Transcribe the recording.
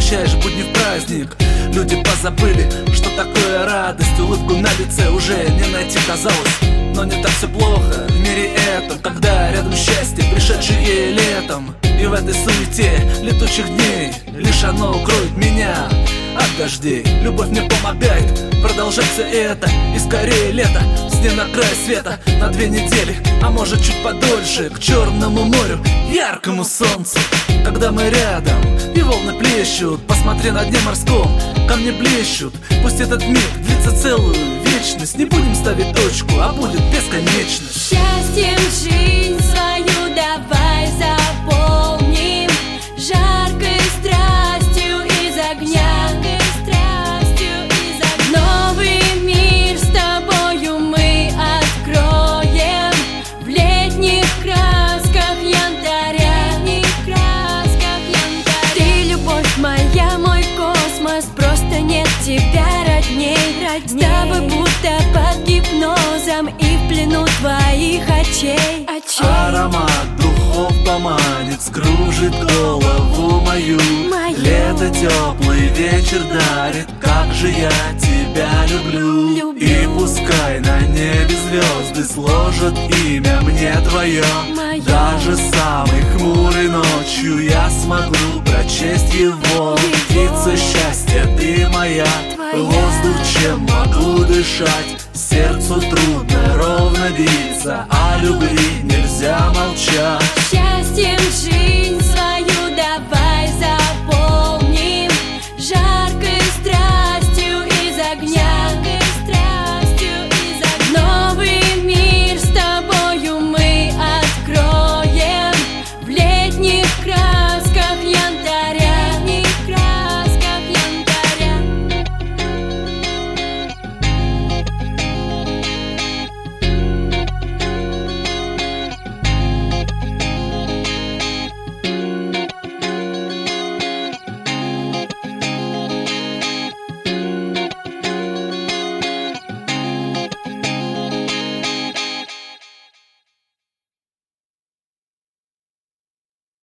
превращаешь будни в праздник. Люди позабыли, что такое радость. Улыбку на лице уже не найти, казалось. Но не так все плохо в мире этом, когда рядом счастье, пришедшее летом. И в этой суете летучих дней лишь оно укроет меня от дождей. Любовь мне помогает продолжать все это. И скорее лето, с дня на край света, на 2 недели, а может чуть подольше, к Черному морю, яркому солнцу. Когда мы рядом и волны плещут, посмотри на дне морском, камни блещут. Пусть этот миг длится целую вечность. Не будем ставить точку, а будет бесконечность. Счастьем жизнь свою давай заполним, жаркой страстью из огня. Новый мир с тобою мы откроем в летних красках янтаря. Ты любовь моя, мой космос, просто нет тебя родней. С тобой будто под гипнозом и в плену твоих очей. Аромат духов поманит, скружит голову мою. Лето, теплый вечер дарит, как же я тебя люблю. И пускай на небе звезды сложат имя мне твое, даже самой хмурой ночью я смогу прочесть его. Птица счастья, ты моя, воздух, чем могу дышать. Сердцу трудно ровно биться, о любви нельзя молчать. Счастьем жизнь свою давай